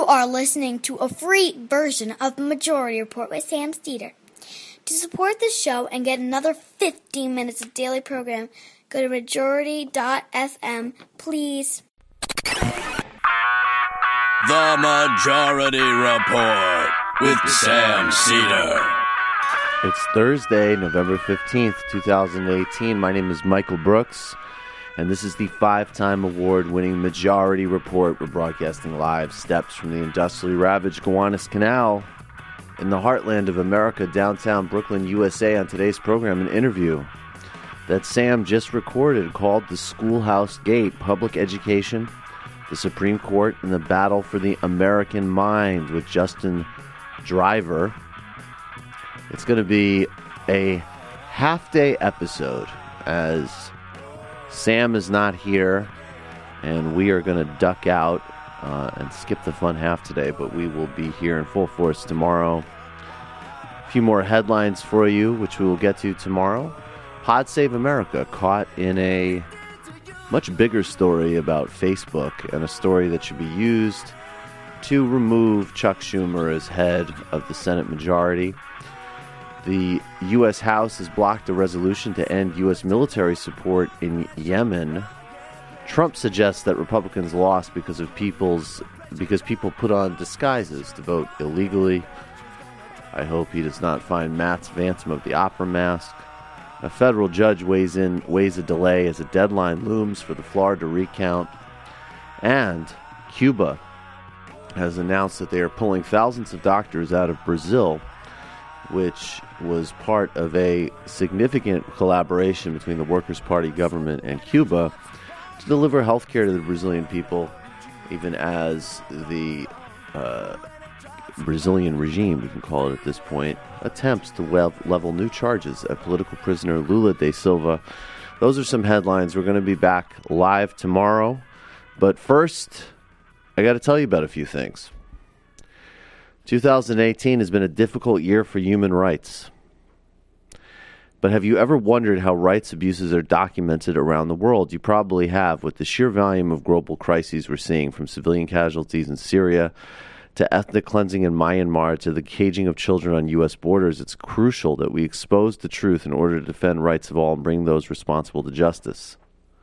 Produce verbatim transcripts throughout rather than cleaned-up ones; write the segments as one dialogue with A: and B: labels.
A: are listening to a free version of Majority Report with Sam Steeder. To support the show and get another fifteen minutes of daily program, go to majority dot f m, please.
B: The Majority Report with Sam Steeder.
C: It's Thursday, November fifteenth, twenty eighteen. My name is Michael Brooks, and this is the five-time award-winning Majority Report. We're broadcasting live steps from the industrially ravaged Gowanus Canal in the heartland of America, downtown Brooklyn, U S A. On today's program, an interview that Sam just recorded called The Schoolhouse Gate, Public Education, the Supreme Court, and the Battle for the American Mind with Justin Driver. It's going to be a half-day episode as Sam is not here, and we are going to duck out uh, and skip the fun half today, but we will be here in full force tomorrow. A few more headlines for you, which we will get to tomorrow. Pod Save America caught in a much bigger story about Facebook, and a story that should be used to remove Chuck Schumer as head of the Senate majority. The U S House has blocked a resolution to end U S military support in Yemen. Trump suggests that Republicans lost because of people's because people put on disguises to vote illegally. I hope he does not find Matt's Phantom of the Opera mask. A federal judge weighs in weighs a delay as a deadline looms for the Florida recount. And Cuba has announced that they are pulling thousands of doctors out of Brazil, which was part of a significant collaboration between the Workers' Party government and Cuba to deliver health care to the Brazilian people, even as the uh, Brazilian regime, we can call it at this point, attempts to we- level new charges at political prisoner Lula da Silva. Those are some headlines. We're going to be back live tomorrow. But first, I got to tell you about a few things. twenty eighteen has been a difficult year for human rights. But have you ever wondered how rights abuses are documented around the world? You probably have, with the sheer volume of global crises we're seeing, from civilian casualties in Syria to ethnic cleansing in Myanmar to the caging of children on U S borders. It's crucial that we expose the truth in order to defend rights of all and bring those responsible to justice.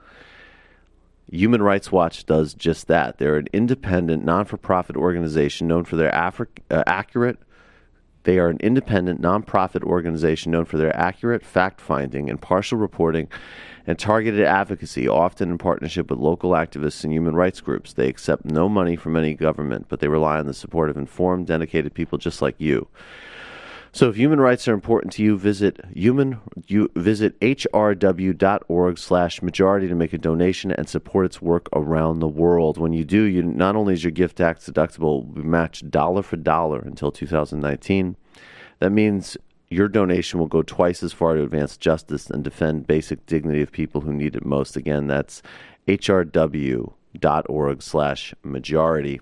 C: Human Rights Watch does just that. They're an independent, non-for-profit organization known for their Afri- uh, accurate. They are an independent, non-profit organization known for their accurate fact-finding and partial reporting and targeted advocacy, often in partnership with local activists and human rights groups. They accept no money from any government, but they rely on the support of informed, dedicated people just like you. So if human rights are important to you, visit human you visit hrw.org slash majority to make a donation and support its work around the world. When you do, you not only is your gift tax deductible, will be matched dollar for dollar until two thousand nineteen. That means your donation will go twice as far to advance justice and defend basic dignity of people who need it most. Again, that's hrw.org slash majority.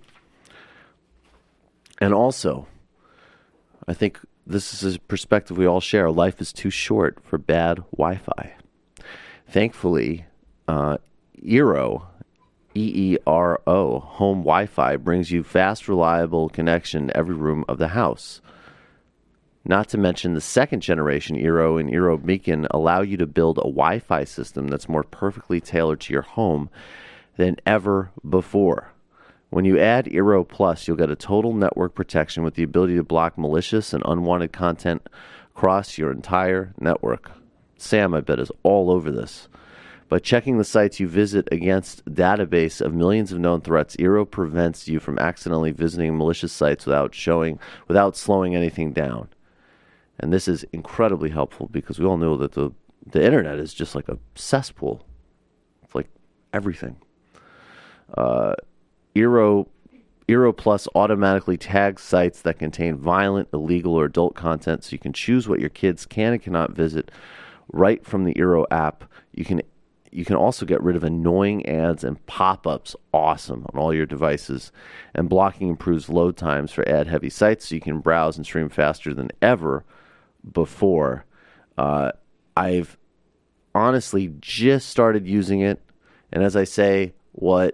C: And also, I think this is a perspective we all share. Life is too short for bad Wi-Fi. Thankfully, uh, Eero, E E R O, home Wi-Fi brings you fast, reliable connection to every room of the house. Not to mention the second generation Eero and Eero Beacon allow you to build a Wi-Fi system that's more perfectly tailored to your home than ever before. When you add Eero Plus, you'll get a total network protection with the ability to block malicious and unwanted content across your entire network. Sam, I bet, is all over this. By checking the sites you visit against a database of millions of known threats, Eero prevents you from accidentally visiting malicious sites without showing, without slowing anything down. And this is incredibly helpful because we all know that the, the internet is just like a cesspool. It's like everything. Uh... Eero, Eero Plus automatically tags sites that contain violent, illegal, or adult content, so you can choose what your kids can and cannot visit right from the Eero app. You can you can also get rid of annoying ads and pop-ups, awesome, on all your devices. And blocking improves load times for ad-heavy sites, so you can browse and stream faster than ever before. Uh, I've honestly just started using it, and as I say, what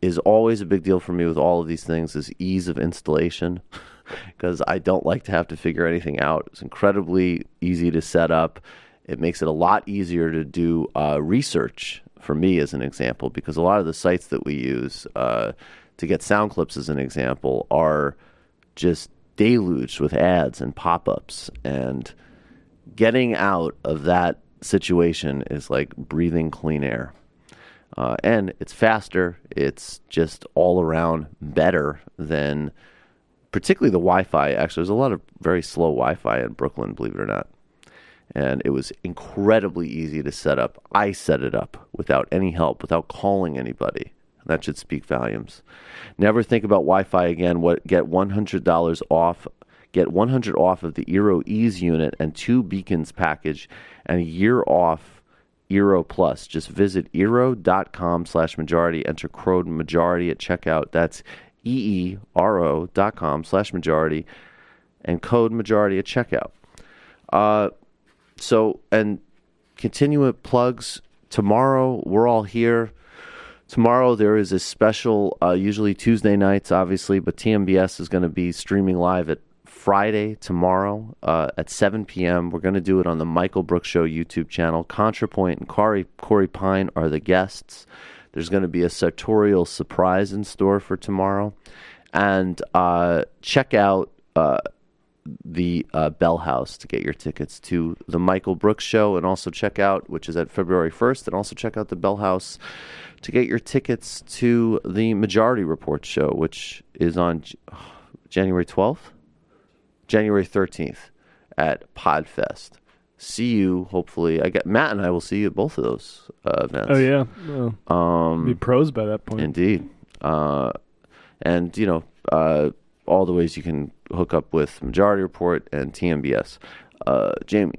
C: is always a big deal for me with all of these things is ease of installation, because I don't like to have to figure anything out. It's incredibly easy to set up. It makes it a lot easier to do uh, research for me, as an example, because a lot of the sites that we use uh, to get sound clips, as an example, are just deluged with ads and pop-ups, and getting out of that situation is like breathing clean air. Uh, and it's faster. It's just all around better than particularly the Wi-Fi. Actually, there's a lot of very slow Wi-Fi in Brooklyn, believe it or not. And it was incredibly easy to set up. I set it up without any help, without calling anybody. That should speak volumes. Never think about Wi-Fi again. What get one hundred dollars off. Get one hundred dollars off of the Eero Ease unit and two beacons package, and a year off Eero Plus. Just visit eero.com slash majority. Enter code majority at checkout. That's E-E-R-O dot com slash majority and code majority at checkout. Uh, so, and continuing plugs. Tomorrow, we're all here. Tomorrow there is a special, uh, usually Tuesday nights, obviously, but T M B S is going to be streaming live at Friday tomorrow uh, at seven p.m. We're going to do it on the Michael Brooks Show YouTube channel. ContraPoint and Corey, Corey Pine are the guests. There's going to be a sartorial surprise in store for tomorrow. And uh, check out uh, the uh, Bell House to get your tickets to the Michael Brooks Show, and also check out, which is at February first, and also check out the Bell House to get your tickets to the Majority Report show, which is on oh, January twelfth, January thirteenth at Podfest. See you, hopefully. I get Matt and I will see you at both of those uh, events.
D: Oh, yeah. Well,
C: um,
D: be pros by that point.
C: Indeed. Uh, and, you know, uh, all the ways you can hook up with Majority Report and T M B S. Uh, Jamie.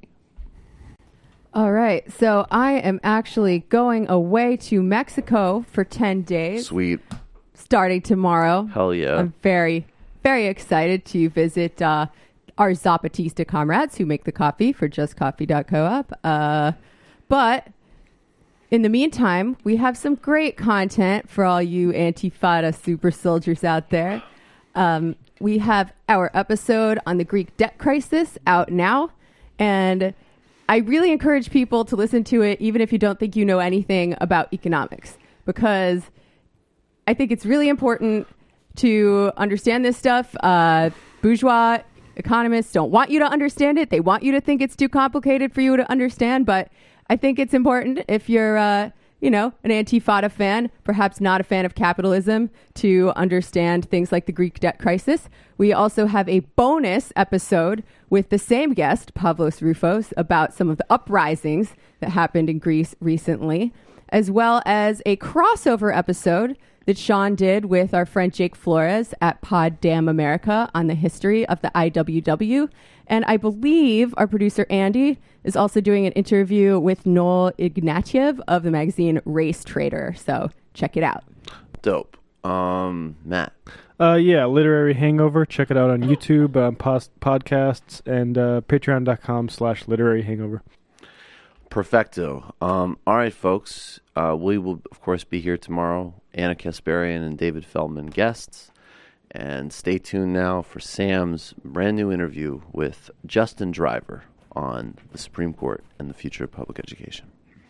E: All right. So I am actually going away to Mexico for ten days.
C: Sweet.
E: Starting tomorrow.
C: Hell yeah.
E: I'm very, very excited to visit uh, our Zapatista comrades who make the coffee for just coffee dot coop. Uh, but in the meantime, we have some great content for all you Antifada super soldiers out there. Um, we have our episode on the Greek debt crisis out now, and I really encourage people to listen to it, even if you don't think you know anything about economics, because I think it's really important to understand this stuff. Uh, bourgeois economists don't want you to understand it. They want you to think it's too complicated for you to understand, but I think it's important if you're, uh, you know, an Antifada fan, perhaps not a fan of capitalism, to understand things like the Greek debt crisis. We also have a bonus episode with the same guest, Pavlos Rufos, about some of the uprisings that happened in Greece recently, as well as a crossover episode that Sean did with our friend Jake Flores at Pod Damn America on the history of the I W W. And I believe our producer Andy is also doing an interview with Noel Ignatiev of the magazine Race Trader. So check it out.
C: Dope. Um, Matt.
D: Uh, yeah, Literary Hangover. Check it out on YouTube, um, post- podcasts, and uh, patreon.com slash literary hangover.
C: Perfecto. Um, all right, folks. Uh, we will, of course, be here tomorrow. Anna Kasparian and David Feldman guests. And stay tuned now for Sam's brand new interview with Justin Driver on the Supreme Court and the future of public education.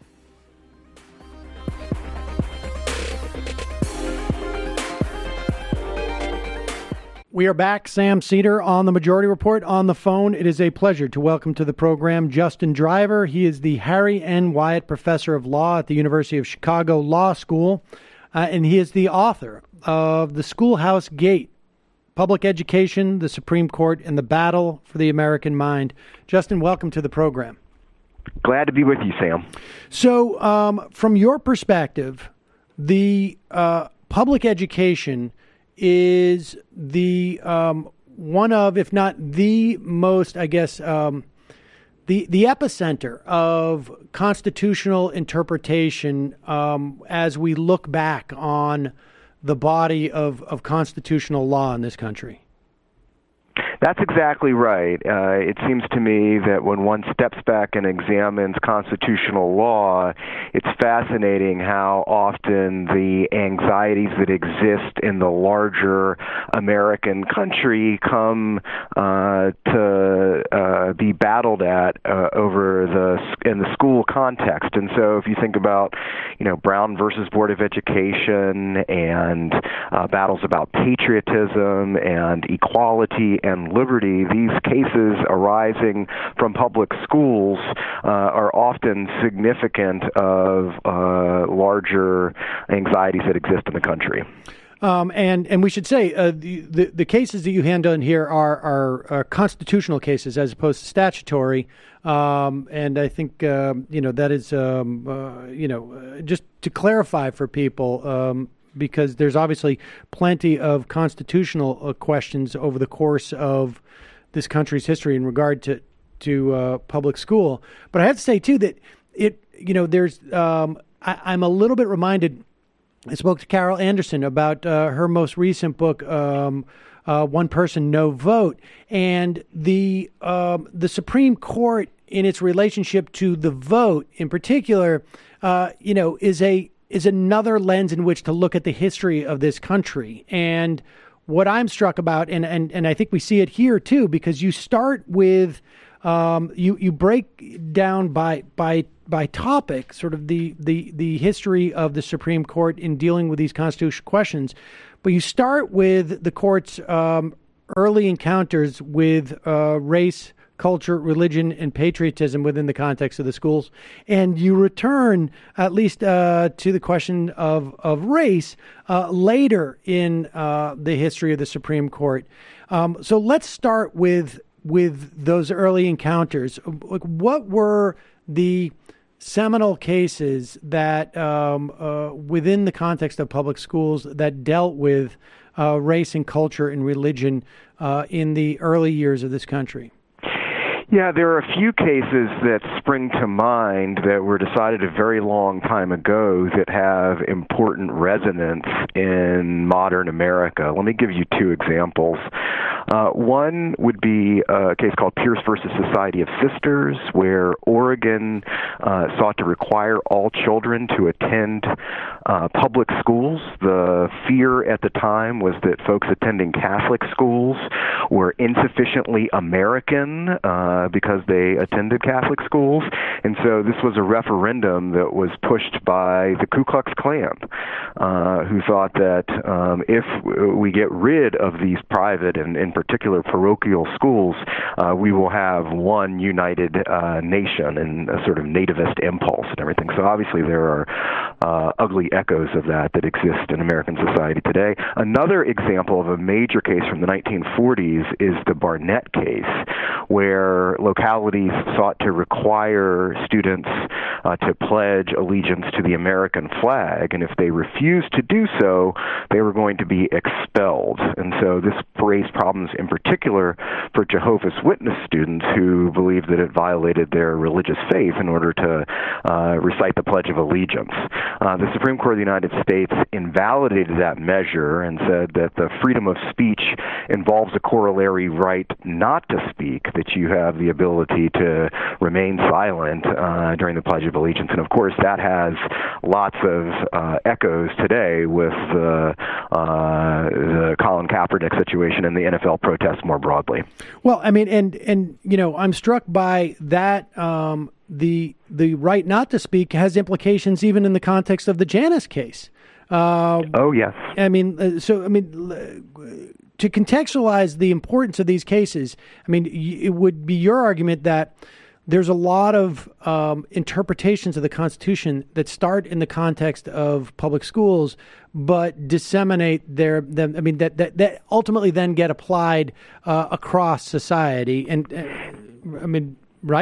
F: We are back. Sam Seder on the Majority Report on the phone. It is a pleasure to welcome to the program Justin Driver. He is the Harry N. Wyatt Professor of Law at the University of Chicago Law School, uh, and he is the author of The Schoolhouse Gate, Public Education, the Supreme Court, and the Battle for the American Mind. Justin, welcome to the program.
G: Glad to be with you, Sam.
F: So, um, from your perspective, the uh, public education is the um, one of, if not the most, I guess, um, the the epicenter of constitutional interpretation um, as we look back on the body of, of constitutional law in this country.
G: That's exactly right. Uh, it seems to me that when one steps back and examines constitutional law, it's fascinating how often the anxieties that exist in the larger American country come uh, to uh, be battled at uh, over the in the school context. And so, if you think about, you know, Brown versus Board of Education and uh, battles about patriotism and equality and liberty, these cases arising from public schools uh, are often significant of uh, larger anxieties that exist in the country.
F: Um, and and we should say uh, the, the the cases that you hand on here are, are are constitutional cases as opposed to statutory. Um, and I think um, you know that is um, uh, you know uh, just to clarify for people. Um, because there's obviously plenty of constitutional uh, questions over the course of this country's history in regard to to uh, public school. But I have to say, too, that it, you know, there's, um, I, I'm a little bit reminded, I spoke to Carol Anderson about uh, her most recent book, um, uh, One Person, No Vote, and the um, the Supreme Court in its relationship to the vote in particular, uh, you know, is a is another lens in which to look at the history of this country. And what I'm struck about, and, and, and I think we see it here too, because you start with, um, you, you break down by, by, by topic, sort of the, the, the history of the Supreme Court in dealing with these constitutional questions. But you start with the court's um, early encounters with uh, race, culture, religion, and patriotism within the context of the schools. And you return at least uh, to the question of, of race uh, later in uh, the history of the Supreme Court. Um, so let's start with with those early encounters. What were the seminal cases that um, uh, within the context of public schools that dealt with uh, race and culture and religion uh, in the early years of this country?
G: Yeah, there are a few cases that spring to mind that were decided a very long time ago that have important resonance in modern America. Let me give you two examples. Uh, one would be a case called Pierce versus Society of Sisters, where Oregon uh, sought to require all children to attend uh, public schools. The fear at the time was that folks attending Catholic schools were insufficiently American uh, because they attended Catholic schools. And so this was a referendum that was pushed by the Ku Klux Klan, uh, who thought that um, if we get rid of these private and in particular parochial schools, uh, we will have one united uh, nation and a sort of nativist impulse and everything. So obviously there are uh, ugly echoes of that that exist in American society today. Another example of a major case from the nineteen forties is the Barnett case, where localities sought to require students uh, to pledge allegiance to the American flag, and if they refused to do so, they were going to be expelled. And so this raised problems in particular for Jehovah's Witness students who believed that it violated their religious faith in order to uh, recite the Pledge of Allegiance. Uh, the Supreme Court of the United States invalidated that measure and said that the freedom of speech involves a corollary right not to speak, that you have the ability to remain silent uh, during the Pledge of Allegiance. And of course, that has lots of uh, echoes today with the, uh, the Colin Kaepernick situation and the N F L protests more broadly.
F: Well, I mean, and, and you know, I'm struck by that. Um, the the right not to speak has implications even in the context of the Janus case. Uh,
G: oh, yes.
F: I mean, uh, so, I mean, to contextualize the importance of these cases, I mean, it would be your argument that there's a lot of um, interpretations of the Constitution that start in the context of public schools, but disseminate their them. I mean, that that, that ultimately then get applied uh, across society. And uh, I mean, right?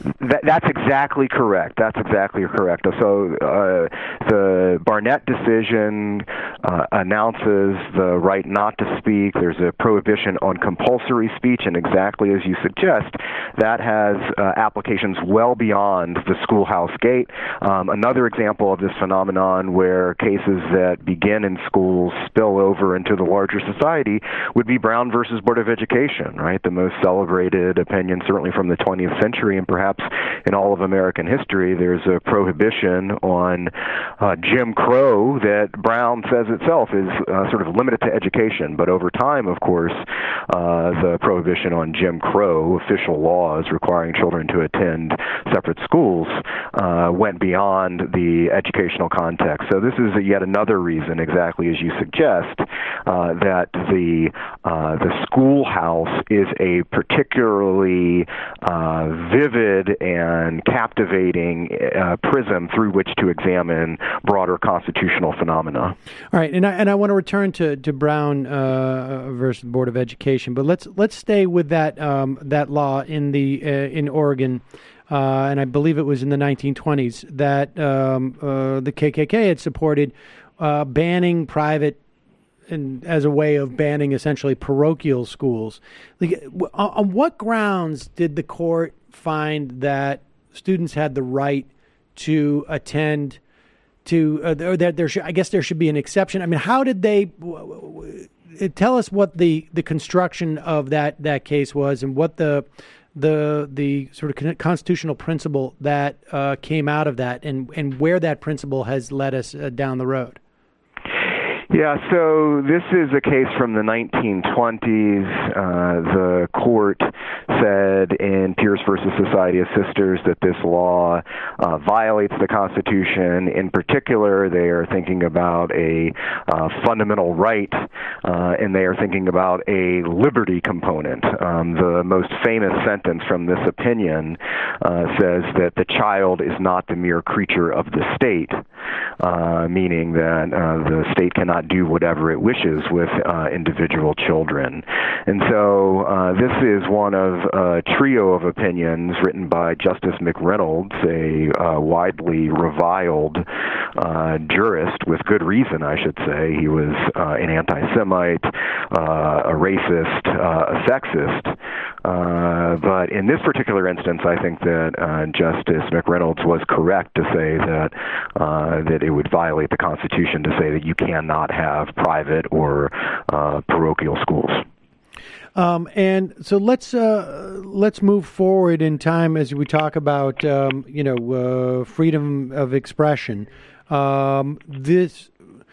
G: That, that's exactly correct. That's exactly correct. So uh, the Barnett decision uh, announces the right not to speak. There's a prohibition on compulsory speech, and exactly as you suggest, that has uh, applications well beyond the schoolhouse gate. Um, another example of this phenomenon where cases that begin in schools spill over into the larger society would be Brown versus Board of Education, right? The most celebrated opinion, certainly from the twentieth century, and perhaps in all of American history. There's a prohibition on uh, Jim Crow that Brown says itself is uh, sort of limited to education. But over time, of course, uh, the prohibition on Jim Crow, official laws requiring children to attend separate schools, uh, went beyond the educational context. So this is yet another reason, exactly as you suggest, uh, that the uh, the schoolhouse is a particularly uh, vivid and captivating uh, prism through which to examine broader constitutional phenomena.
F: All right, and I, and I want to return to to Brown uh, versus the Board of Education, but let's let's stay with that um, that law in the uh, in Oregon. Uh, and I believe it was in the nineteen twenties that um, uh, the K K K had supported uh, banning private, and as a way of banning essentially parochial schools. Like, on what grounds did the court find that students had the right to attend to, uh, or that there should, I guess there should be an exception? I mean, how did they w- w- tell us what the, the construction of that, that case was, and what the the the sort of constitutional principle that uh, came out of that, and, and where that principle has led us uh, down the road?
G: Yeah, so this is a case from the nineteen twenties. Uh, the court said in Pierce versus Society of Sisters that this law uh, violates the Constitution. In particular, they are thinking about a uh, fundamental right, uh, and they are thinking about a liberty component. Um, the most famous sentence from this opinion uh, says that the child is not the mere creature of the state, uh, meaning that uh, the state cannot do whatever it wishes with uh, individual children. And so uh, this is one of a trio of opinions written by Justice McReynolds, a uh, widely reviled uh, jurist, with good reason, I should say. He was uh, an anti-Semite, uh, a racist, uh, a sexist. Uh, but in this particular instance, I think that uh, Justice McReynolds was correct to say that uh, that it would violate the Constitution to say that you cannot have private or uh, parochial schools.
F: Um, and so let's uh, let's move forward in time as we talk about um, you know uh, freedom of expression. Um, this.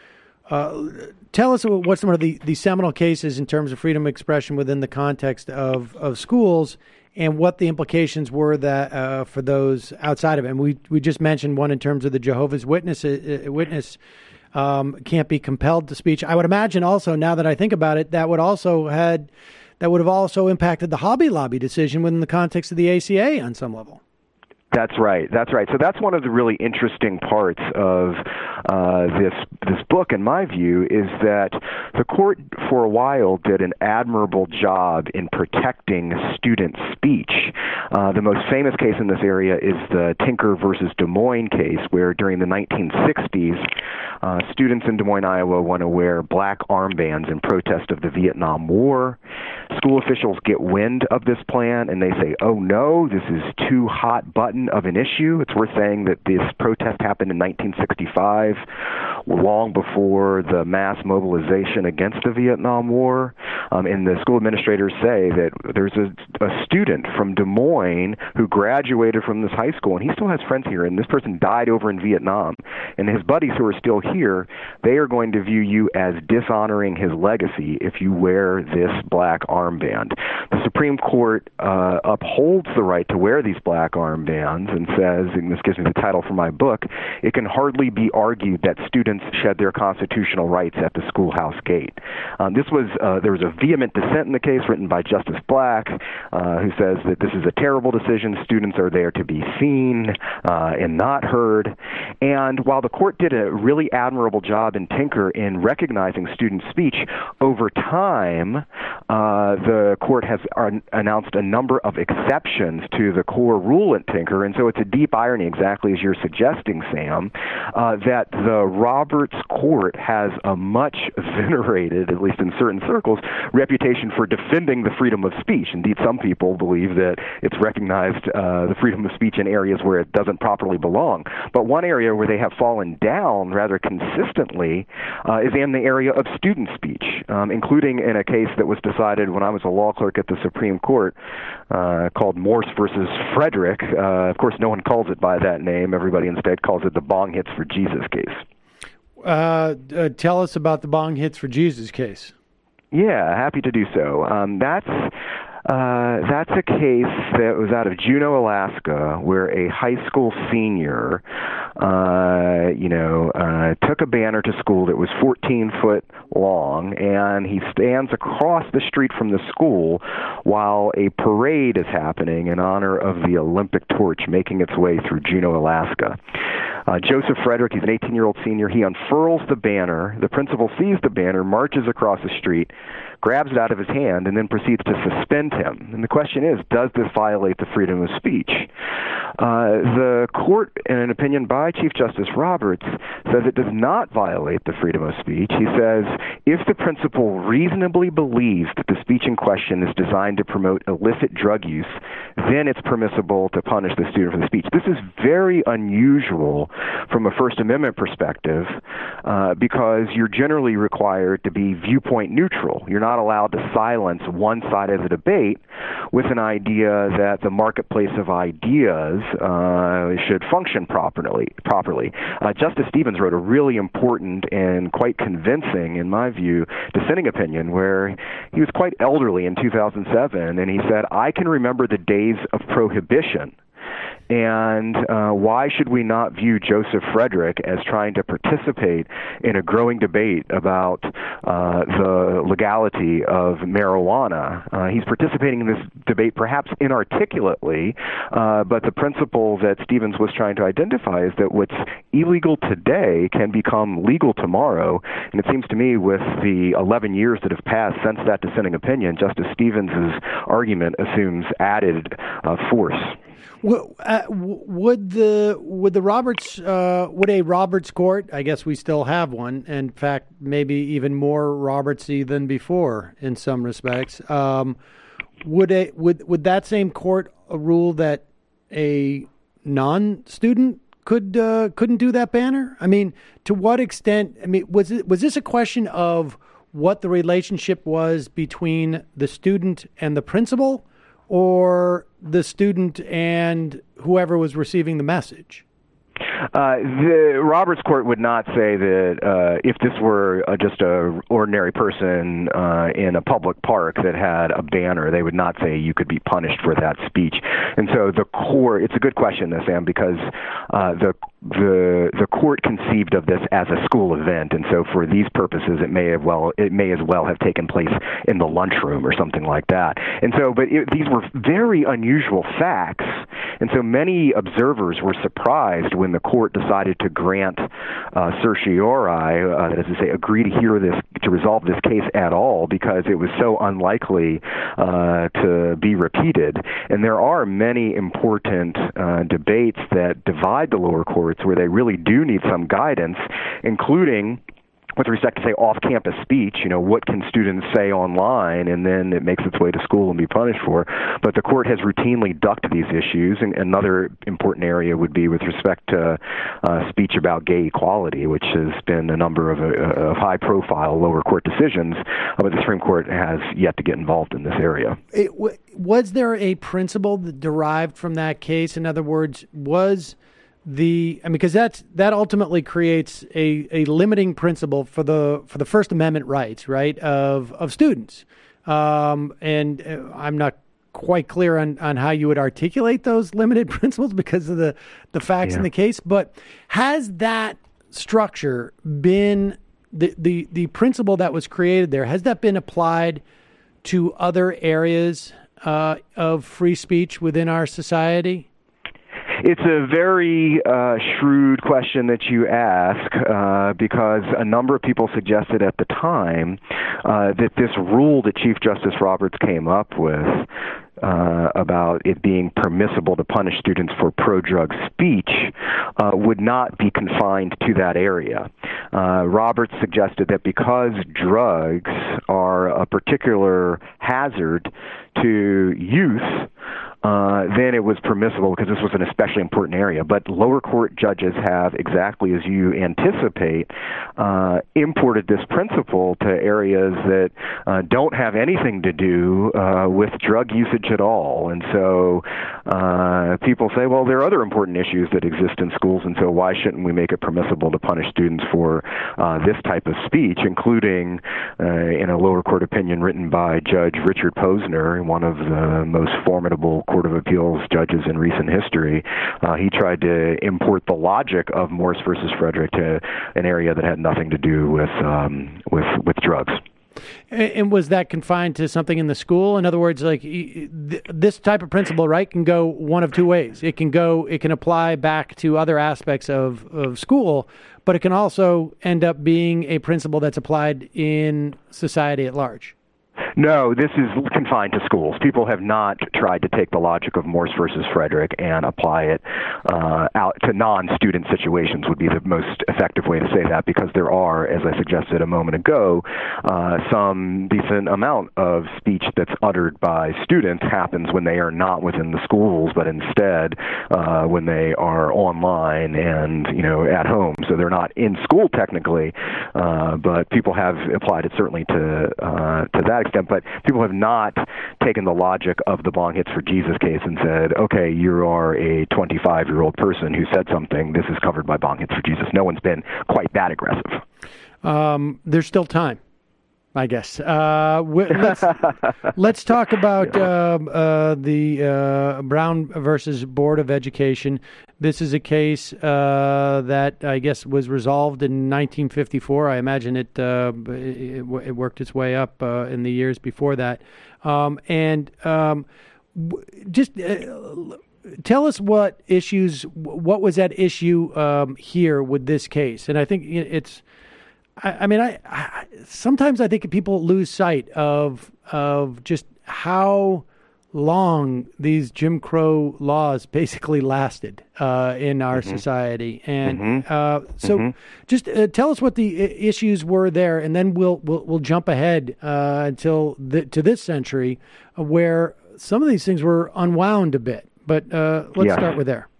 F: Uh, tell us what some of the, the seminal cases in terms of freedom of expression within the context of, of schools, and what the implications were that uh, for those outside of it. And we we just mentioned one in terms of the Jehovah's Witness uh, witness um, can't be compelled to speech. I would imagine also, now that I think about it, that would also had that would have also impacted the Hobby Lobby decision within the context of the A C A on some level.
G: That's right. That's right. So that's one of the really interesting parts of uh, this this book, in my view, is that the court for a while did an admirable job in protecting student speech. Uh, the most famous case in this area is the Tinker versus Des Moines case, where during the nineteen sixties, uh, students in Des Moines, Iowa, want to wear black armbands in protest of the Vietnam War. School officials get wind of this plan, and they say, oh, no, this is too hot button of an issue. It's worth saying that this protest happened in nineteen sixty-five, long before the mass mobilization against the Vietnam War. Um, and the school administrators say that there's a, a student from Des Moines who graduated from this high school, and he still has friends here, and this person died over in Vietnam. And his buddies who are still here, they are going to view you as dishonoring his legacy if you wear this black armband. The Supreme Court uh, upholds the right to wear these black armbands and says, and this gives me the title for my book, it can hardly be argued that students shed their constitutional rights at the schoolhouse gate. Um, this was uh, there was a vehement dissent in the case written by Justice Black, uh, who says that this is a terrible decision. Students are there to be seen uh, and not heard. And while the court did a really admirable job in Tinker in recognizing student speech, over time, uh, the court has uh, announced a number of exceptions to the core rule in Tinker, and so it's a deep irony, exactly as you're suggesting, Sam, uh, that the Roberts Court has a much venerated, at least in certain circles, reputation for defending the freedom of speech. Indeed, some people believe that it's recognized uh, the freedom of speech in areas where it doesn't properly belong. But one area where they have fallen down rather consistently uh, is in the area of student speech, um, including in a case that was decided when I was a law clerk at the Supreme Court uh, called Morse versus Frederick. Uh, of course, no one calls it by that name. Everybody instead calls it the Bong Hits for Jesus case.
F: Uh, uh, tell us about the Bong Hits for Jesus case.
G: Yeah, happy to do so. Um, that's uh, that's a case that was out of Juneau, Alaska, where a high school senior, uh, you know, uh, took a banner to school that was fourteen foot long, and he stands across the street from the school while a parade is happening in honor of the Olympic torch making its way through Juneau, Alaska. Uh, Joseph Frederick, he's an eighteen-year-old senior. He unfurls the banner. The principal sees the banner, marches across the street, grabs it out of his hand, and then proceeds to suspend him. And the question is, does this violate the freedom of speech? Uh, the court, in an opinion by Chief Justice Roberts, says it does not violate the freedom of speech. He says, if the principal reasonably believes that the speech in question is designed to promote illicit drug use, then it's permissible to punish the student for the speech. This is very unusual from a First Amendment perspective uh, because you're generally required to be viewpoint neutral. You're not allowed to silence one side of the debate with an idea that the marketplace of ideas uh, should function properly. Properly, uh, Justice Stevens wrote a really important and quite convincing, in my view, dissenting opinion where he was quite elderly in two thousand seven, and he said, I can remember the days of prohibition. And uh, why should we not view Joseph Frederick as trying to participate in a growing debate about uh, the legality of marijuana? Uh, he's participating in this debate perhaps inarticulately, uh, but the principle that Stevens was trying to identify is that what's illegal today can become legal tomorrow. And it seems to me with the eleven years that have passed since that dissenting opinion, Justice Stevens' argument assumes added uh, force.
F: Well, uh, would the would the Roberts uh, would a Roberts court? I guess we still have one. In fact, maybe even more Robertsy than before in some respects. Um, would a would would that same court rule that a non-student could uh, couldn't do that banner? I mean, to what extent? I mean, was it was this a question of what the relationship was between the student and the principal, or the student and whoever was receiving the message?
G: Uh, the Roberts Court would not say that uh, if this were uh, just a ordinary person uh, in a public park that had a banner, they would not say you could be punished for that speech. And so the court, it's a good question, Sam, because uh, the the the court conceived of this as a school event, and so for these purposes, it may have well it may as well have taken place in the lunchroom or something like that. And so, but it, these were very unusual facts, and so many observers were surprised when the court decided to grant uh, certiorari, uh, that is to say, agree to hear this to resolve this case at all, because it was so unlikely uh, to be repeated. And there are many important uh, debates that divide the lower courts where they really do need some guidance, including with respect to, say, off-campus speech. You know, what can students say online, and then it makes its way to school and be punished for. But the court has routinely ducked these issues. And another important area would be with respect to uh, speech about gay equality, which has been a number of, uh, of high-profile lower court decisions, uh, but the Supreme Court has yet to get involved in this area.
F: It, w- was there a principle that derived from that case? In other words, was the I mean, because that's that ultimately creates a, a limiting principle for the for the First Amendment rights, right, of of students. Um, and uh, I'm not quite clear on, on how you would articulate those limited principles because of the the facts
G: yeah.
F: in the case. But has that structure been the, the the principle that was created there? Has that been applied to other areas uh, of free speech within our society?
G: It's a very uh, shrewd question that you ask uh, because a number of people suggested at the time uh, that this rule that Chief Justice Roberts came up with Uh, about it being permissible to punish students for pro-drug speech uh, would not be confined to that area. Uh, Roberts suggested that because drugs are a particular hazard to youth, uh, then it was permissible because this was an especially important area. But lower court judges have, exactly as you anticipate, uh, imported this principle to areas that uh, don't have anything to do uh, with drug usage at all. And so uh, people say, well, there are other important issues that exist in schools, and so why shouldn't we make it permissible to punish students for uh, this type of speech, including uh, in a lower court opinion written by Judge Richard Posner, one of the most formidable Court of Appeals judges in recent history. Uh, he tried to import the logic of Morse versus Frederick to an area that had nothing to do with um, with with drugs.
F: And was that confined to something in the school? In other words, like this type of principle, right, can go one of two ways. It can go, it can apply back to other aspects of, of school, but it can also end up being a principle that's applied in society at large.
G: No, this is confined to schools. People have not tried to take the logic of Morse versus Frederick and apply it uh, out to non-student situations would be the most effective way to say that, because there are, as I suggested a moment ago, uh, some decent amount of speech that's uttered by students happens when they are not within the schools, but instead uh, when they are online and, you know, at home. So they're not in school technically, uh, but people have applied it certainly to uh, to that extent. But people have not taken the logic of the Bong Hits for Jesus case and said, okay, you are a twenty-five-year-old person who said something. This is covered by Bong Hits for Jesus. No one's been quite that aggressive.
F: Um, there's still time, I guess. Uh, let's, let's talk about yeah. uh, uh, the uh, Brown versus Board of Education. This is a case uh, that I guess was resolved in nineteen fifty-four. I imagine it uh, it, it worked its way up uh, in the years before that. Um, and um, just uh, tell us what issues, what was at issue um, here with this case? And I think it's. I, I mean, I, I sometimes I think people lose sight of of just how long these Jim Crow laws basically lasted uh, in our mm-hmm. society, and mm-hmm. uh, so mm-hmm. just uh, tell us what the issues were there, and then we'll we'll, we'll jump ahead uh, until the, to this century, uh, where some of these things were unwound a bit. But uh, let's
G: yeah.
F: start with there.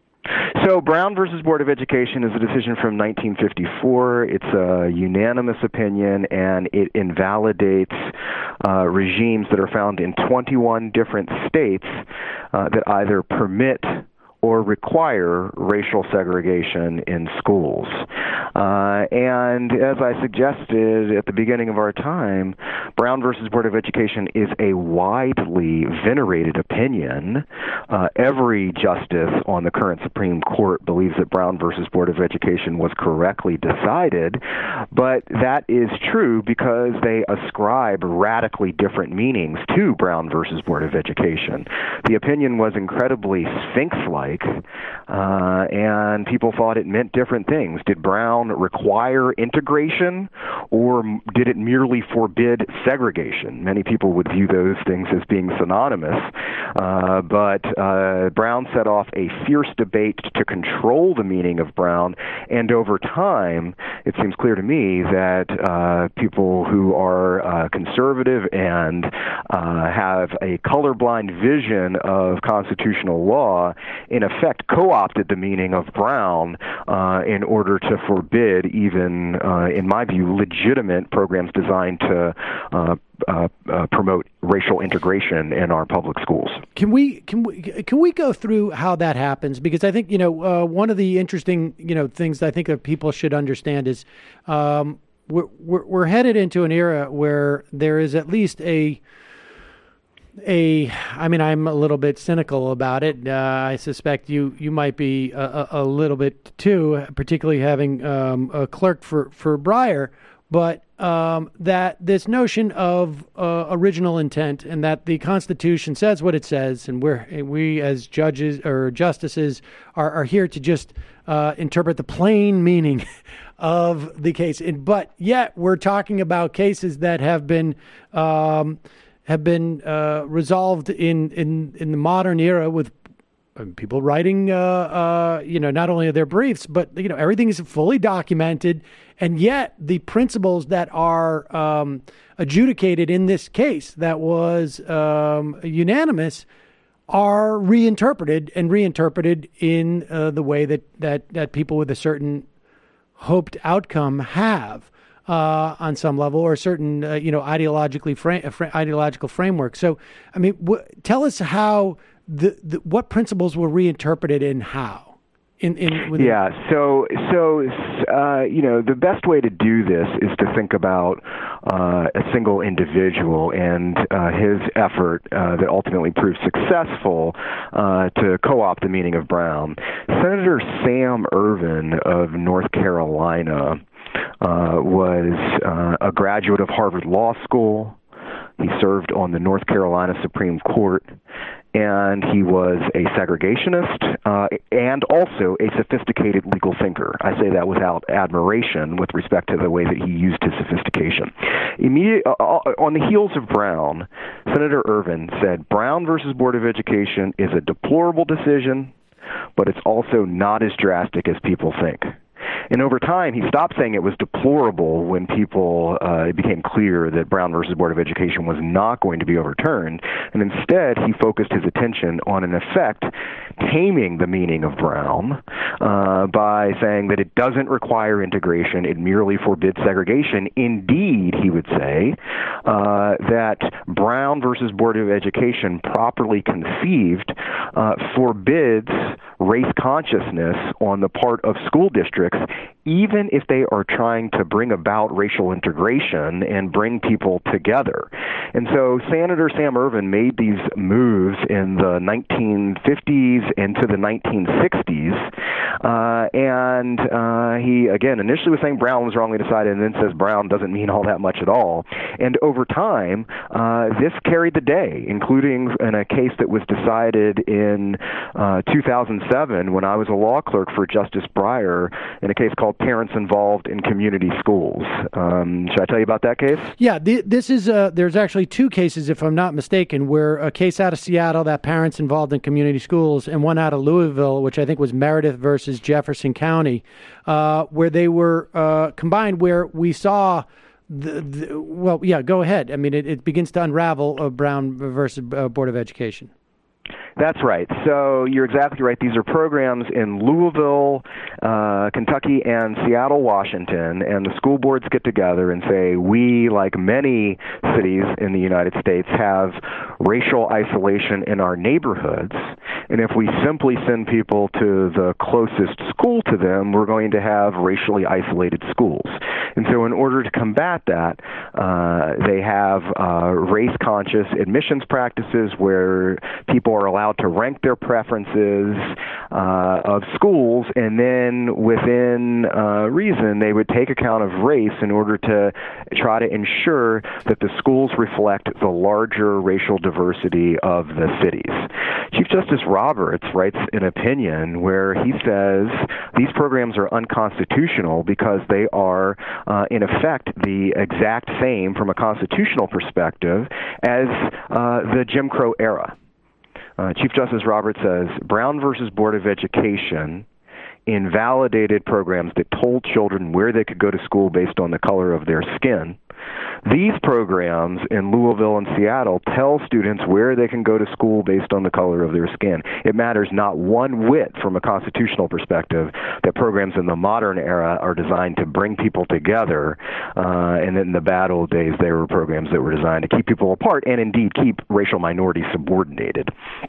G: So Brown versus Board of Education is a decision from nineteen fifty-four. It's a unanimous opinion, and it invalidates uh, regimes that are found in twenty-one different states uh, that either permit or require racial segregation in schools. Uh, and as I suggested at the beginning of our time, Brown versus Board of Education is a widely venerated opinion. Uh, every justice on the current Supreme Court believes that Brown versus Board of Education was correctly decided, but that is true because they ascribe radically different meanings to Brown versus Board of Education. The opinion was incredibly Sphinx-like, Uh, and people thought it meant different things. Did Brown require integration, or did it merely forbid segregation? Many people would view those things as being synonymous, uh, but uh, Brown set off a fierce debate to control the meaning of Brown, and over time, it seems clear to me that uh, people who are uh, conservative and uh, have a colorblind vision of constitutional law, in effect, co-opted the meaning of Brown uh, in order to forbid even, uh, in my view, legitimate programs designed to uh, uh, uh, promote racial integration in our public schools.
F: Can we can we can we go through how that happens? Because I think you know uh, one of the interesting you know things I think that people should understand is um, we're, we're we're headed into an era where there is at least a A, I mean, I'm a little bit cynical about it. Uh, I suspect you, you might be a, a little bit too, particularly having um, a clerk for for Breyer. But um, that this notion of uh, original intent and that the Constitution says what it says, and we're we as judges or justices are, are here to just uh, interpret the plain meaning of the case. And, but yet we're talking about cases that have been um, have been uh, resolved in, in in the modern era with people writing, uh, uh, you know, not only their briefs, but, you know, everything is fully documented. And yet the principles that are um, adjudicated in this case that was um, unanimous are reinterpreted and reinterpreted in uh, the way that, that, that people with a certain hoped outcome have uh, on some level, or a certain, uh, you know, ideologically fra- fra- ideological framework. So, I mean, w- tell us how... The, the what principles were reinterpreted and how? In, in within...
G: Yeah, so so uh, you know, the best way to do this is to think about uh, a single individual and uh, his effort uh, that ultimately proved successful uh, to co-opt the meaning of Brown. Senator Sam Ervin of North Carolina uh, was uh, a graduate of Harvard Law School. He served on the North Carolina Supreme Court, and he was a segregationist uh, and also a sophisticated legal thinker. I say that without admiration with respect to the way that he used his sophistication. Immediate, uh, on the heels of Brown, Senator Ervin said, Brown versus Board of Education is a deplorable decision, but it's also not as drastic as people think. And over time, he stopped saying it was deplorable when people, uh, it became clear that Brown versus Board of Education was not going to be overturned. And instead, he focused his attention on, in effect, taming the meaning of Brown uh, by saying that it doesn't require integration, it merely forbids segregation. Indeed, he would say uh, that Brown versus Board of Education, properly conceived, uh, forbids race consciousness on the part of school districts, even if they are trying to bring about racial integration and bring people together. And so Senator Sam Ervin made these moves in the nineteen fifties into the nineteen sixties, uh, and uh, he, again, initially was saying Brown was wrongly decided, and then says Brown doesn't mean all that much at all. And over time, uh, this carried the day, including in a case that was decided in uh, two thousand seven when I was a law clerk for Justice Breyer in a case called Parents Involved in Community Schools. Um, should I tell you about that case?
F: Yeah, th- this is, uh, there's actually two cases, if I'm not mistaken, where a case out of Seattle, that Parents Involved in Community Schools, and one out of Louisville, which I think was Meredith versus Jefferson County, uh, where they were uh, combined, where we saw The, the, well, yeah, go ahead. I mean, it, it begins to unravel uh, Brown versus uh, Board of Education.
G: That's right. So you're exactly right. These are programs in Louisville, uh, Kentucky, and Seattle, Washington, and the school boards get together and say, we, like many cities in the United States, have racial isolation in our neighborhoods, and if we simply send people to the closest school to them, we're going to have racially isolated schools. And so in order to combat that, uh, they have uh, race-conscious admissions practices where people are allowed to rank their preferences uh, of schools, and then within uh, reason, they would take account of race in order to try to ensure that the schools reflect the larger racial diversity of the cities. Chief Justice Roberts writes an opinion where he says these programs are unconstitutional because they are, uh, in effect, the exact same from a constitutional perspective as uh, the Jim Crow era. Uh, Chief Justice Roberts says, Brown versus Board of Education invalidated programs that told children where they could go to school based on the color of their skin. These programs in Louisville and Seattle tell students where they can go to school based on the color of their skin. It matters not one whit from a constitutional perspective that programs in the modern era are designed to bring people together, uh, and in the bad old days, they were programs that were designed to keep people apart and indeed keep racial minorities subordinated.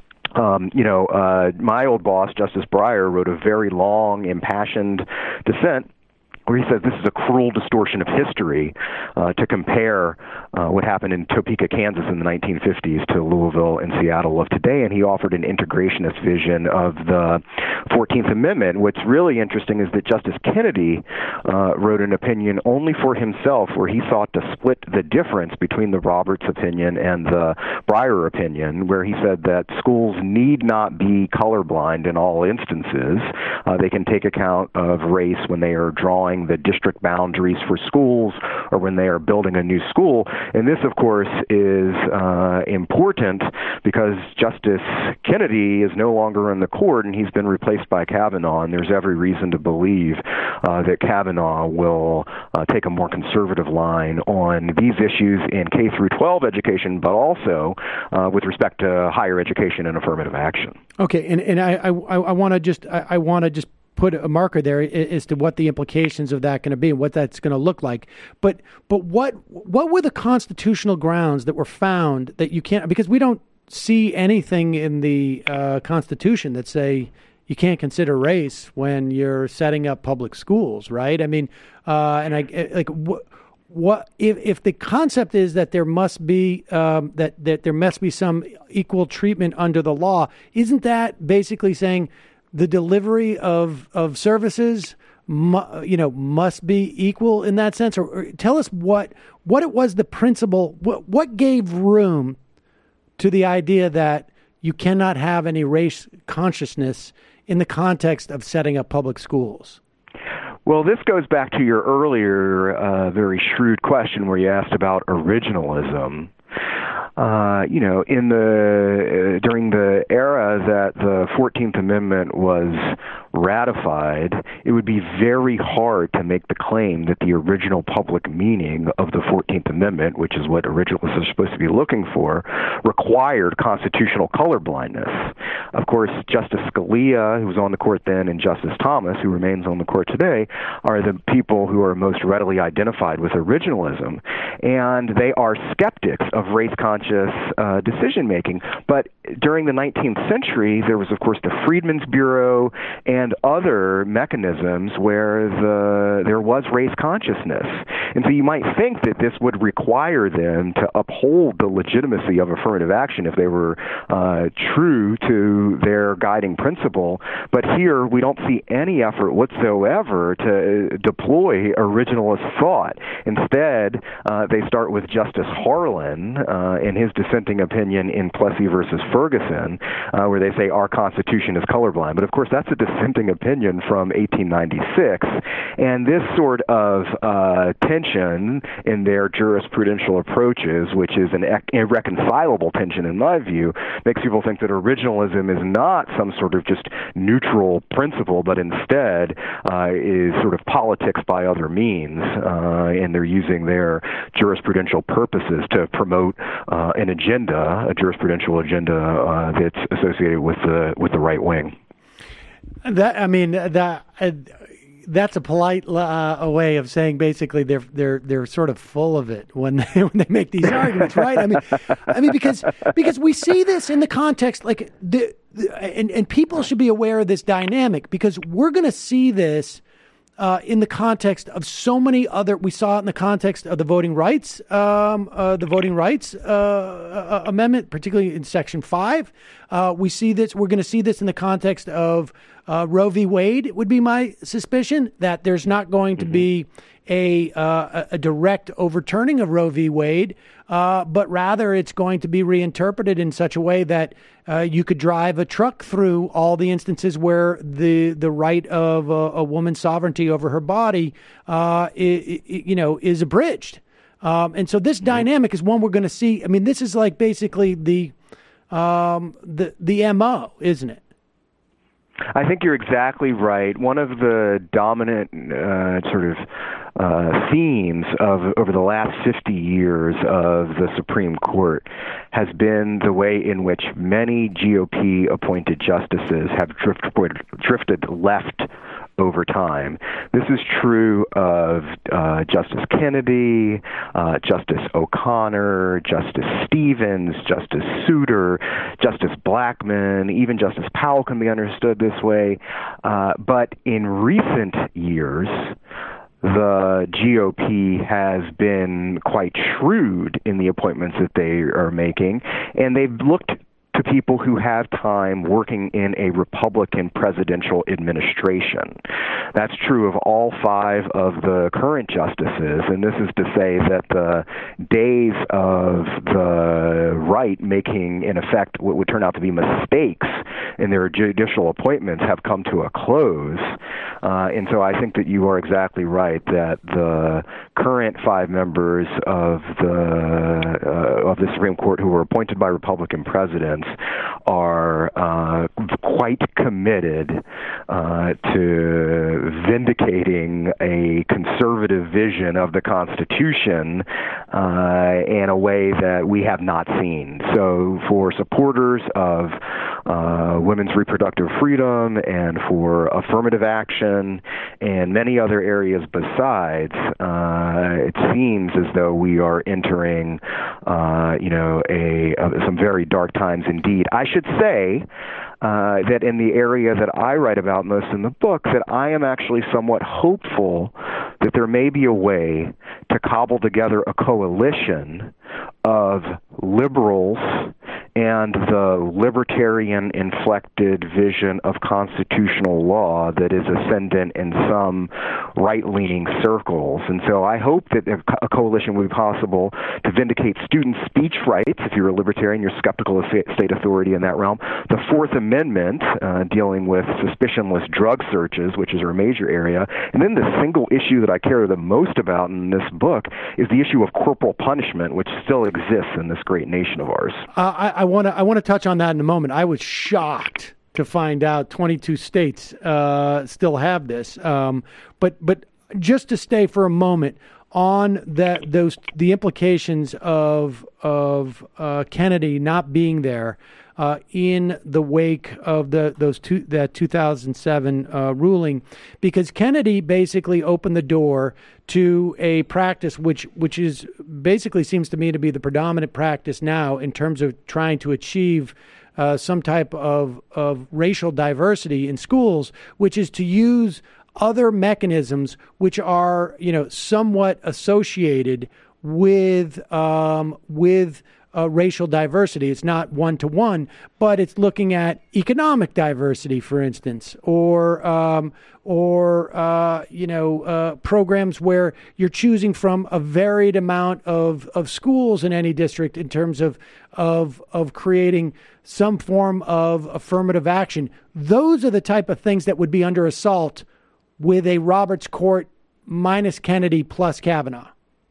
G: Um, you know, uh, my old boss, Justice Breyer, wrote a very long, impassioned dissent where he says this is a cruel distortion of history uh, to compare uh, what happened in Topeka, Kansas in the nineteen fifties to Louisville and Seattle of today. And he offered an integrationist vision of the fourteenth Amendment. What's really interesting is that Justice Kennedy uh, wrote an opinion only for himself where he sought to split the difference between the Roberts opinion and the Breyer opinion, where he said that schools need not be colorblind in all instances. Uh, they can take account of race when they are drawing the district boundaries for schools or when they are building a new school. And this, of course, is uh, important because Justice Kennedy is no longer in the court and he's been replaced by Kavanaugh, and there's every reason to believe uh, that Kavanaugh will uh, take a more conservative line on these issues in K through twelve education, but also uh, with respect to higher education and affirmative action.
F: Okay, and, and I, I, I want to just I, I want to just put a marker there as to what the implications of that going to be and what that's going to look like. But but what what were the constitutional grounds that were found that you can't, because we don't see anything in the uh, Constitution that say you can't consider race when you're setting up public schools, right? I mean, uh, and I like what. What if, if the concept is that there must be um, that that there must be some equal treatment under the law? Isn't that basically saying the delivery of of services, mu- you know, must be equal in that sense? Or, or tell us what what it was the principle. What what gave room to the idea that you cannot have any race consciousness in the context of setting up public schools?
G: Well, this goes back to your earlier uh, very shrewd question where you asked about originalism. Uh, you know, in the uh, during the era that the fourteenth Amendment was ratified, it would be very hard to make the claim that the original public meaning of the fourteenth Amendment, which is what originalists are supposed to be looking for, required constitutional colorblindness. Of course, Justice Scalia, who was on the court then, and Justice Thomas, who remains on the court today, are the people who are most readily identified with originalism. And they are skeptics of race-conscious uh, decision-making. But during the nineteenth century, there was, of course, the Freedmen's Bureau and other mechanisms where the there was race consciousness. And so you might think that this would require them to uphold the legitimacy of affirmative action if they were uh, true to their guiding principle. But here we don't see any effort whatsoever to deploy originalist thought. Instead, uh, they start with Justice Harlan uh, in his dissenting opinion in Plessy versus Ferguson, uh, where they say our Constitution is colorblind. But of course, that's a dissenting opinion from eighteen ninety-six. And this sort of uh, tension in their jurisprudential approaches, which is an irreconcilable tension in my view, makes people think that originalism is not some sort of just neutral principle, but instead uh, is sort of politics by other means, uh, and they're using their jurisprudential purposes to promote uh, an agenda, a jurisprudential agenda uh, that's associated with the with the right wing.
F: That I mean that. Uh, That's a polite uh, a way of saying basically they're they're they're sort of full of it when they, when they make these arguments, right? I mean, I mean because because we see this in the context like the, the and and people should be aware of this dynamic because we're going to see this uh, in the context of so many other. We saw it in the context of the voting rights, um, uh, the voting rights uh, uh, amendment, particularly in Section Five. Uh, we see this. We're going to see this in the context of. Uh, Roe v. Wade, it would be my suspicion that there's not going to mm-hmm. be a, uh, a direct overturning of Roe v. Wade, uh, but rather it's going to be reinterpreted in such a way that uh, you could drive a truck through all the instances where the the right of a, a woman's sovereignty over her body, uh, I, I, you know, is abridged. Um, and so this mm-hmm. dynamic is one we're going to see. I mean, this is like basically the um, the the M O, isn't it?
G: I think you're exactly right. One of the dominant uh, sort of uh, themes of over the last fifty years of the Supreme Court has been the way in which many G O P-appointed justices have drifted, drifted left over time. This is true of uh, Justice Kennedy, uh, Justice O'Connor, Justice Stevens, Justice Souter, Justice Blackmun, even Justice Powell can be understood this way. Uh, but in recent years, the G O P has been quite shrewd in the appointments that they are making, and they've looked to people who have time working in a Republican presidential administration. That's true of all five of the current justices, and this is to say that the days of the right making, in effect, what would turn out to be mistakes in their judicial appointments have come to a close. Uh, and so I think that you are exactly right that the current five members of the uh, of the Supreme Court who were appointed by Republican presidents are uh, quite committed uh, to vindicating a conservative vision of the Constitution uh, in a way that we have not seen. So for supporters of uh, women's reproductive freedom and for affirmative action and many other areas besides, uh, it seems as though we are entering, uh, you know, a, a some very dark times indeed. I should say uh, that in the area that I write about most in the book, that I am actually somewhat hopeful that there may be a way to cobble together a coalition of liberals and the libertarian-inflected vision of constitutional law that is ascendant in some right-leaning circles. And so I hope that a coalition would be possible to vindicate student speech rights. If you're a libertarian, you're skeptical of state authority in that realm. The Fourth Amendment, uh, dealing with suspicionless drug searches, which is our major area. And then the single issue that I care the most about in this book is the issue of corporal punishment, which still exists in this great nation of ours.
F: Uh, I want to I want to touch on that in a moment. I was shocked to find out twenty-two states uh, still have this. Um, but but just to stay for a moment on that those the implications of of uh, Kennedy not being there uh, in the wake of the those two that two thousand seven uh, ruling, because Kennedy basically opened the door to a practice which which is basically seems to me to be the predominant practice now in terms of trying to achieve uh, some type of of racial diversity in schools, which is to use other mechanisms which are, you know, somewhat associated with um, with uh, racial diversity. It's not one to one, but it's looking at economic diversity, for instance, or um, or uh, you know uh, programs where you're choosing from a varied amount of, of schools in any district in terms of of of creating some form of affirmative action. Those are the type of things that would be under assault with a Roberts Court minus Kennedy plus Kavanaugh.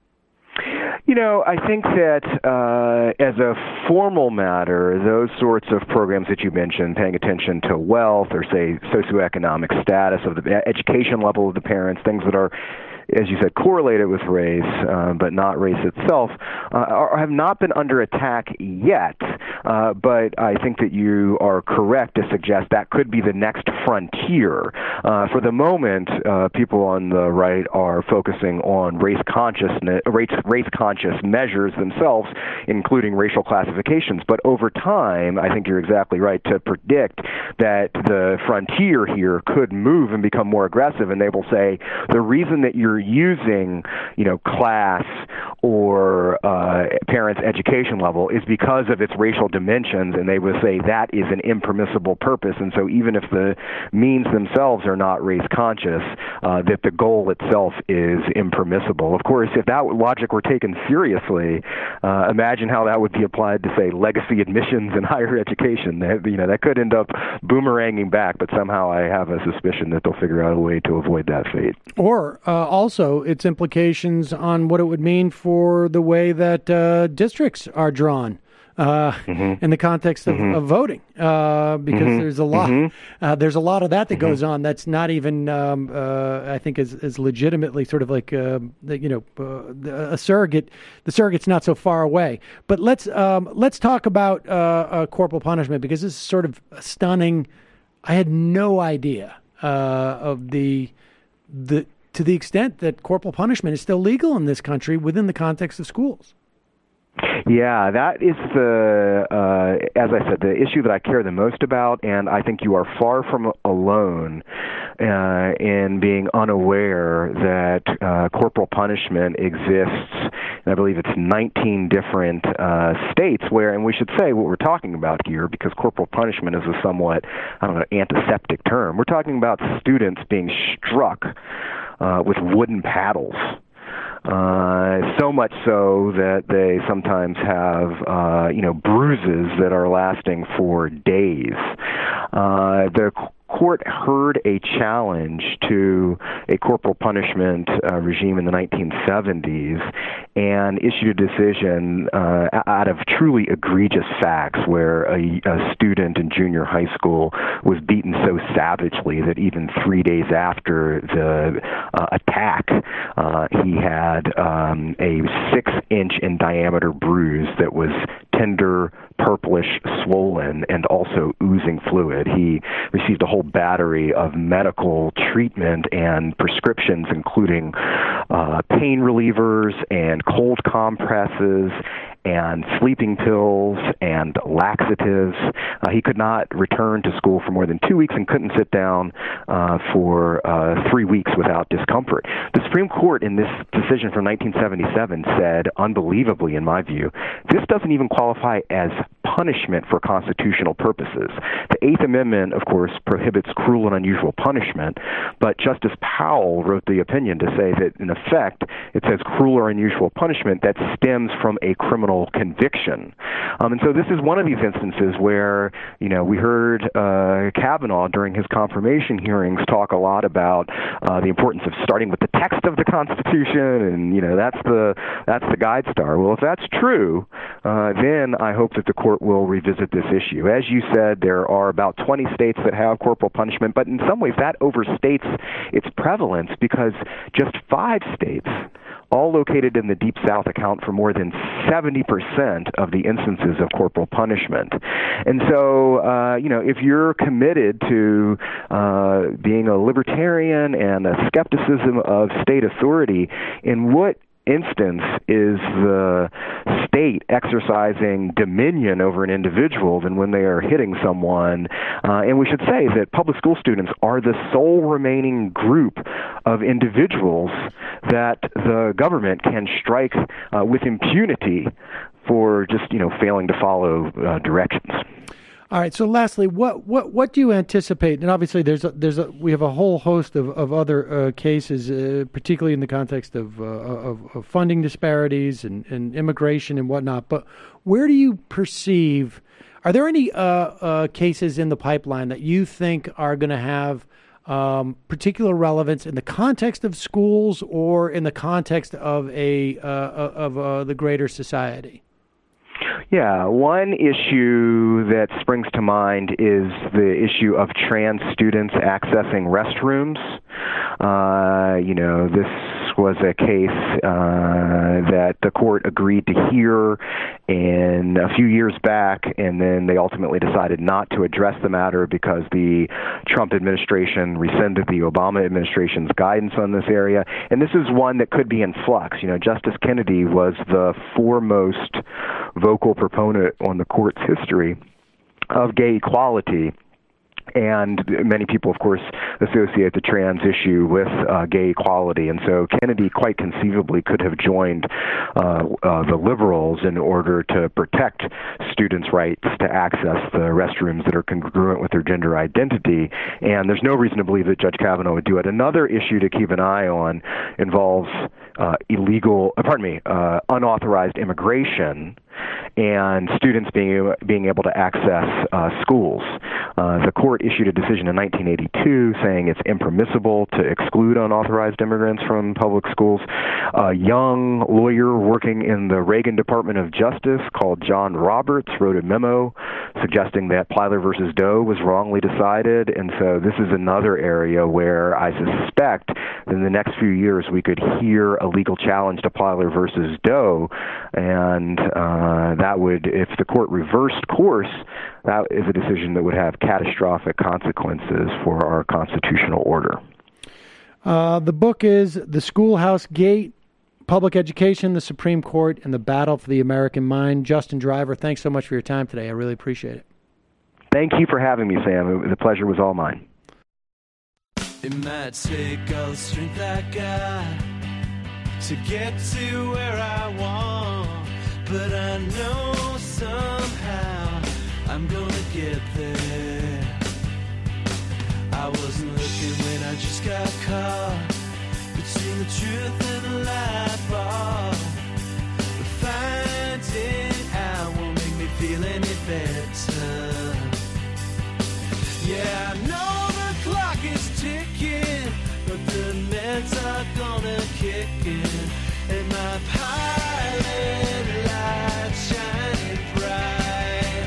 G: You know, I think that uh, as a formal matter, those sorts of programs that you mentioned, paying attention to wealth or, say, socioeconomic status of the education level of the parents, things that are, as you said, correlated with race, uh, but not race itself, uh, are, have not been under attack yet. Uh, but I think that you are correct to suggest that could be the next frontier. Uh, for the moment, uh, people on the right are focusing on race consciousness, race, race conscious measures themselves, including racial classifications. But over time, I think you're exactly right to predict that the frontier here could move and become more aggressive, and they will say the reason that you're using, you know, class or uh, parents' education level is because of its racial dimensions, and they would say that is an impermissible purpose. And so even if the means themselves are not race conscious, uh, that the goal itself is impermissible. Of course, if that logic were taken seriously, uh, imagine how that would be applied to, say, legacy admissions in higher education. That, you know, that could end up boomeranging back, but somehow I have a suspicion that they'll figure out a way to avoid that fate.
F: Or uh, also its implications on what it would mean for the way that uh, districts are drawn. Uh, mm-hmm. in the context of, mm-hmm. of voting, uh, because mm-hmm. there's a lot, mm-hmm. uh, there's a lot of that that mm-hmm. goes on. That's not even, um, uh, I think, is is legitimately sort of like, uh, the, you know, uh, a surrogate. The surrogate's not so far away. But let's um, let's talk about uh, uh, corporal punishment, because this is sort of stunning. I had no idea uh, of the the to the extent that corporal punishment is still legal in this country within the context of schools.
G: Yeah, that is the, uh, as I said, the issue that I care the most about, and I think you are far from alone uh, in being unaware that uh, corporal punishment exists, and I believe it's nineteen different uh, states where, and we should say what we're talking about here, because corporal punishment is a somewhat, I don't know, antiseptic term. We're talking about students being struck uh, with wooden paddles. Uh, so much so that they sometimes have, uh, you know, bruises that are lasting for days. Uh, the court heard a challenge to a corporal punishment uh, regime in the nineteen seventies and issued a decision uh, out of truly egregious facts where a, a student in junior high school was beaten so savagely that even three days after the uh, attack, uh, he had um, a six-inch in diameter bruise that was tender, purplish, swollen, and also oozing fluid. He received a whole battery of medical treatment and prescriptions, including uh, pain relievers and cold compresses and sleeping pills and laxatives. Uh, he could not return to school for more than two weeks and couldn't sit down uh, for uh, three weeks without discomfort. The Supreme Court in this decision from nineteen seventy-seven said, unbelievably in my view, this doesn't even qualify as punishment for constitutional purposes. The Eighth Amendment, of course, prohibits cruel and unusual punishment, but Justice Powell wrote the opinion to say that, in effect, it says cruel or unusual punishment that stems from a criminal conviction. Um, and so this is one of these instances where, you know, we heard uh, Kavanaugh during his confirmation hearings talk a lot about uh, the importance of starting with the text of the Constitution, and, you know, that's the that's the guide star. Well, if that's true, uh, then I hope that the court will revisit this issue. As you said, there are about twenty states that have corporal punishment, but in some ways that overstates its prevalence because just five states, all located in the Deep South, account for more than seventy percent of the instances of corporal punishment. And so, uh, you know, if you're committed to uh, being a libertarian and a skepticism of state authority, in what instance is the state exercising dominion over an individual than when they are hitting someone? Uh, and we should say that public school students are the sole remaining group of individuals that the government can strike uh, with impunity for just, you know, failing to follow uh, directions.
F: All right. So, lastly, what, what, what do you anticipate? And obviously, there's a, there's a, we have a whole host of of other uh, cases, uh, particularly in the context of, uh, of of funding disparities and, and immigration and whatnot. But where do you perceive? Are there any uh, uh, cases in the pipeline that you think are going to have um, particular relevance in the context of schools or in the context of a uh, of uh, the greater society?
G: Yeah, one issue that springs to mind is the issue of trans students accessing restrooms. Uh, you know, this was a case uh, that the court agreed to hear in a few years back, and then they ultimately decided not to address the matter because the Trump administration rescinded the Obama administration's guidance on this area. And this is one that could be in flux. You know, Justice Kennedy was the foremost vocal proponent on the court's history of gay equality. And many people, of course, associate the trans issue with uh, gay equality. And so Kennedy quite conceivably could have joined uh, uh, the liberals in order to protect students' rights to access the restrooms that are congruent with their gender identity. And there's no reason to believe that Judge Kavanaugh would do it. Another issue to keep an eye on involves uh, illegal, uh, pardon me, uh, unauthorized immigration and students being being able to access uh, schools. Uh, the court issued a decision in nineteen eighty-two saying it's impermissible to exclude unauthorized immigrants from public schools. A young lawyer working in the Reagan Department of Justice called John Roberts wrote a memo suggesting that Plyler versus Doe was wrongly decided. And so this is another area where I suspect that in the next few years we could hear a legal challenge to Plyler versus Doe. And uh, that would, if the court reversed course, that is a decision that would have catastrophic consequences for our constitutional order.
F: Uh, the book is The Schoolhouse Gate, Public Education, the Supreme Court, and the Battle for the American Mind. Justin Driver, thanks so much for your time today. I really appreciate it.
G: Thank you for having me, Sam. The pleasure was all mine.
H: It might take all the strength I got to get to where I want, but I know somehow I'm gonna get there. I wasn't looking when I just got caught between the truth and the light bar. But finding out won't make me feel any better. Yeah, I know the clock is ticking, but the meds are gonna kick in, and my pilot light shining bright.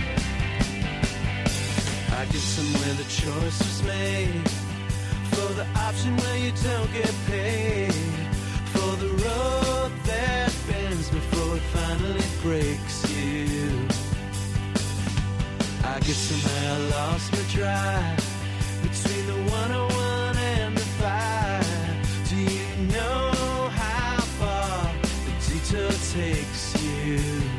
H: I get somewhere the choice was made, for the option where you don't get paid, for the road that bends before it finally breaks you. I guess somehow I lost my drive between the one oh one and the five. Do you know how far the detour takes you?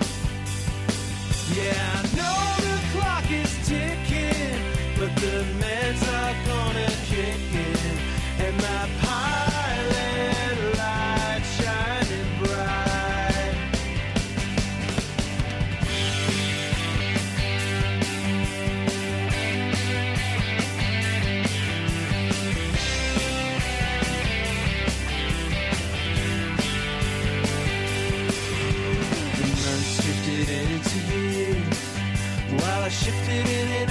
H: Yeah, I know the clock is ticking, but the meds are gonna kick in, and my pilot light shining bright. The months drifted into years while I shifted in and